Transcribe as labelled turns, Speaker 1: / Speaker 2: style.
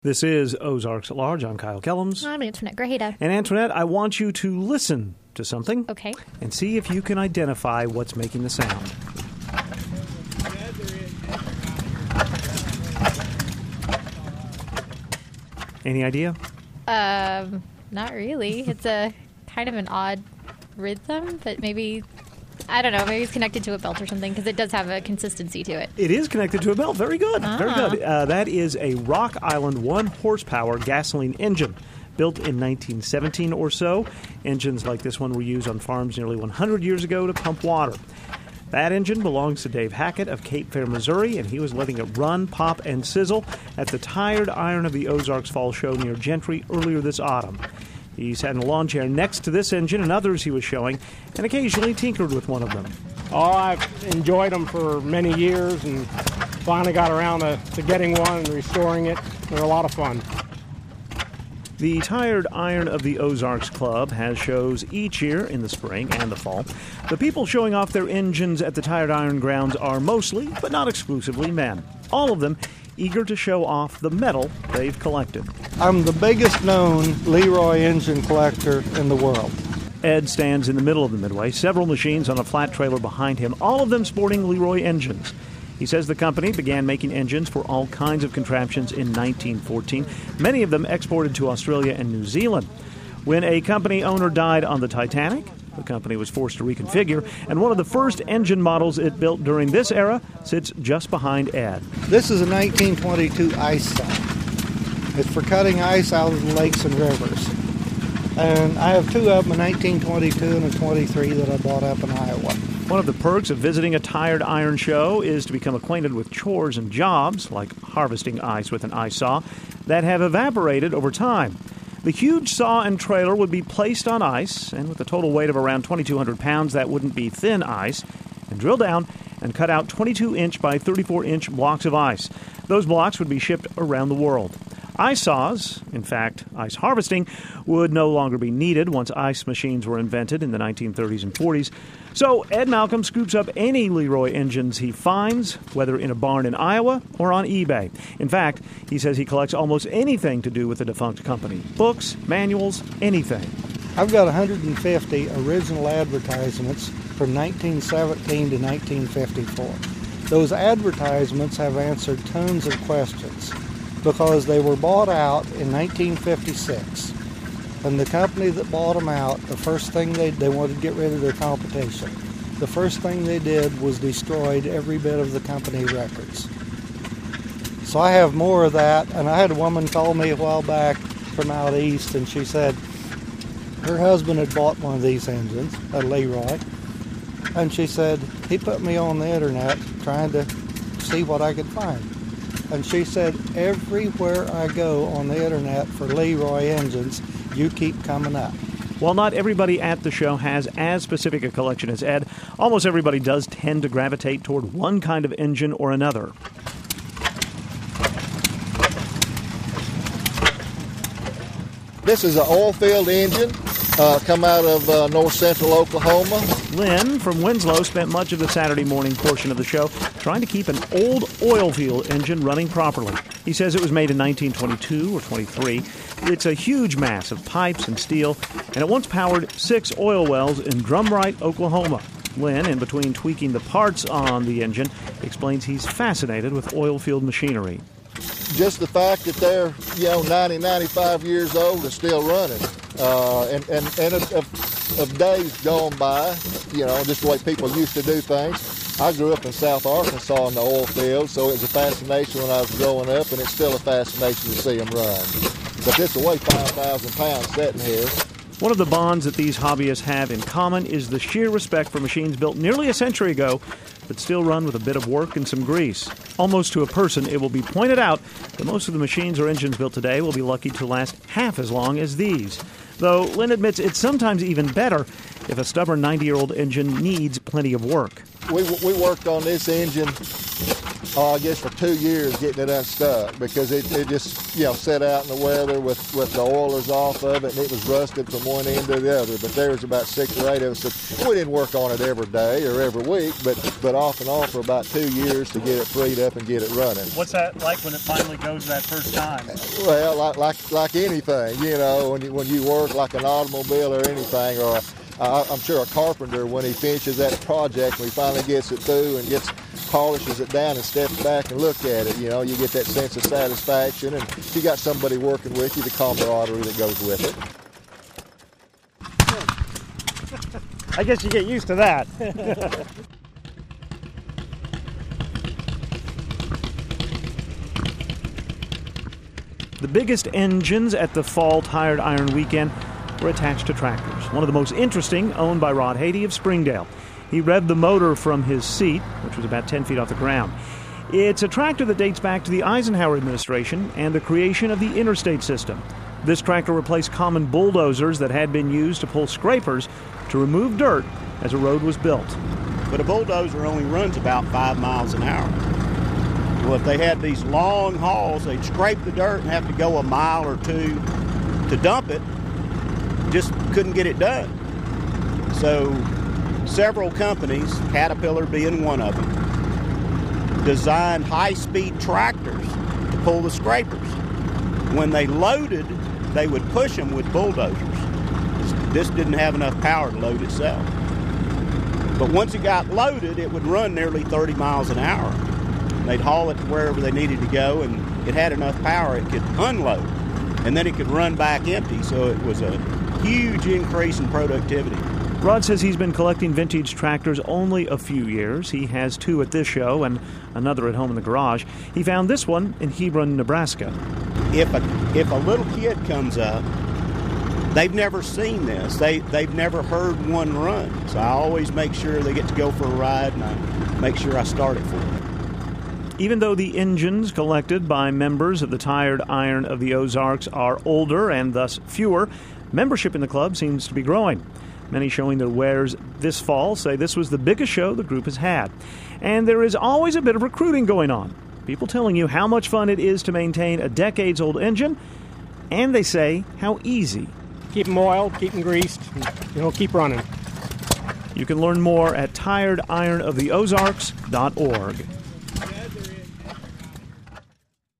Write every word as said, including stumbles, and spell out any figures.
Speaker 1: This is Ozarks at Large. I'm Kyle Kellums.
Speaker 2: I'm Antoinette Grajeda.
Speaker 1: And Antoinette, I want you to listen to something.
Speaker 2: Okay.
Speaker 1: And see if you can identify what's making the sound. Any idea?
Speaker 2: Um, not really. It's a kind of an odd rhythm, but maybe, I don't know, maybe it's connected to a belt or something, because it does have a consistency to it.
Speaker 1: It is connected to a belt. Very good.
Speaker 2: Ah.
Speaker 1: Very good. Uh, that is a Rock Island one horsepower gasoline engine. Built in nineteen seventeen or so. Engines like this one were used on farms nearly one hundred years ago to pump water. That engine belongs to Dave Hackett of Cape Fear, Missouri, and he was letting it run, pop, and sizzle at the Tired Iron of the Ozarks Fall Show near Gentry earlier this autumn. He sat in a lawn chair next to this engine and others he was showing, and occasionally tinkered with one of them.
Speaker 3: Oh, I've enjoyed them for many years and finally got around to, to getting one and restoring it. They're a lot of fun.
Speaker 1: The Tired Iron of the Ozarks Club has shows each year in the spring and the fall. The people showing off their engines at the Tired Iron grounds are mostly, but not exclusively, men. All of them eager to show off the metal they've collected.
Speaker 4: I'm the biggest known Leroy engine collector in the world.
Speaker 1: Ed stands in the middle of the midway, several machines on a flat trailer behind him, all of them sporting Leroy engines. He says the company began making engines for all kinds of contraptions in nineteen fourteen, many of them exported to Australia and New Zealand. When a company owner died on the Titanic, the company was forced to reconfigure, and one of the first engine models it built during this era sits just behind Ed.
Speaker 4: This is a nineteen twenty-two ice saw. It's for cutting ice out of the lakes and rivers. And I have two of them, a nineteen twenty-two and a twenty-three that I bought up in Iowa.
Speaker 1: One of the perks of visiting a Tired Iron show is to become acquainted with chores and jobs, like harvesting ice with an ice saw, that have evaporated over time. The huge saw and trailer would be placed on ice, and with a total weight of around twenty-two hundred pounds, that wouldn't be thin ice, and drill down and cut out twenty-two inch by thirty-four inch blocks of ice. Those blocks would be shipped around the world. Ice saws, in fact, ice harvesting, would no longer be needed once ice machines were invented in the nineteen thirties and forties. So Ed Malcolm scoops up any Leroy engines he finds, whether in a barn in Iowa or on eBay. In fact, he says he collects almost anything to do with the defunct company. Books, manuals, anything.
Speaker 4: I've got one hundred fifty original advertisements from nineteen seventeen to nineteen fifty-four. Those advertisements have answered tons of questions, because they were bought out in nineteen fifty-six. And the company that bought them out, the first thing they they wanted to get rid of their competition. The first thing they did was destroyed every bit of the company records. So I have more of that, and I had a woman call me a while back from out east, and she said her husband had bought one of these engines, a Leroy, and she said, he put me on the internet trying to see what I could find. And she said, everywhere I go on the internet for Leroy engines, you keep coming up.
Speaker 1: While not everybody at the show has as specific a collection as Ed, almost everybody does tend to gravitate toward one kind of engine or another.
Speaker 5: This is an oil-filled engine, uh, come out of uh, north central Oklahoma.
Speaker 1: Lynn from Winslow spent much of the Saturday morning portion of the show trying to keep an old oil field engine running properly. He says it was made in nineteen twenty-two or twenty-three. It's a huge mass of pipes and steel, and it once powered six oil wells in Drumright, Oklahoma. Lynn, in between tweaking the parts on the engine, explains he's fascinated with oil field machinery.
Speaker 5: Just the fact that they're, you know, ninety, ninety-five years old and still running. Uh, and and, and of, of, of days gone by, you know, just the way people used to do things. I grew up in South Arkansas in the oil field, so it was a fascination when I was growing up, and it's still a fascination to see them run. But this will weigh five thousand pounds sitting here.
Speaker 1: One of the bonds that these hobbyists have in common is the sheer respect for machines built nearly a century ago that still run with a bit of work and some grease. Almost to a person, it will be pointed out that most of the machines or engines built today will be lucky to last half as long as these. Though Lynn admits it's sometimes even better if a stubborn ninety-year-old engine needs plenty of work.
Speaker 5: We, we worked on this engine oh, I guess for two years getting it unstuck because it, it just, you know, sat out in the weather with, with the oilers off of it, and it was rusted from one end to the other. But there was about six or eight of us that we didn't work on it every day or every week, but, but off and on for about two years to get it freed up and get it running.
Speaker 1: What's that like when it finally goes that first time?
Speaker 5: Well, like like, like anything, you know, when you, when you work like an automobile or anything, or a, I, I'm sure a carpenter, when he finishes that project, when he finally gets it through and gets polishes it down and steps back and look at it, you know, you get that sense of satisfaction, and if you got somebody working with you, the camaraderie that goes with it.
Speaker 1: I guess you get used to that. The biggest engines at the Fall Tired Iron Weekend were attached to tractors. One of the most interesting, owned by Rod Haiti of Springdale. He revved the motor from his seat, which was about ten feet off the ground. It's a tractor that dates back to the Eisenhower administration and the creation of the interstate system. This tractor replaced common bulldozers that had been used to pull scrapers to remove dirt as a road was built.
Speaker 6: But a bulldozer only runs about five miles an hour. Well, if they had these long hauls, they'd scrape the dirt and have to go a mile or two to dump it. Just couldn't get it done. So several companies, Caterpillar being one of them, designed high-speed tractors to pull the scrapers. When they loaded, they would push them with bulldozers. This didn't have enough power to load itself. But once it got loaded, it would run nearly thirty miles an hour. They'd haul it to wherever they needed to go, and it had enough power it could unload, and then it could run back empty, so it was a huge increase in productivity.
Speaker 1: Rod says he's been collecting vintage tractors only a few years. He has two at this show and another at home in the garage. He found this one in Hebron, Nebraska.
Speaker 6: If a, if a little kid comes up, they've never seen this. They, they've never heard one run. So I always make sure they get to go for a ride, and I make sure I start it for them.
Speaker 1: Even though the engines collected by members of the Tired Iron of the Ozarks are older and thus fewer, membership in the club seems to be growing. Many showing their wares this fall say this was the biggest show the group has had. And there is always a bit of recruiting going on. People telling you how much fun it is to maintain a decades-old engine, and they say how easy.
Speaker 3: Keep them oiled, keep them greased, and, you know, keep running.
Speaker 1: You can learn more at tired iron of the ozarks dot org.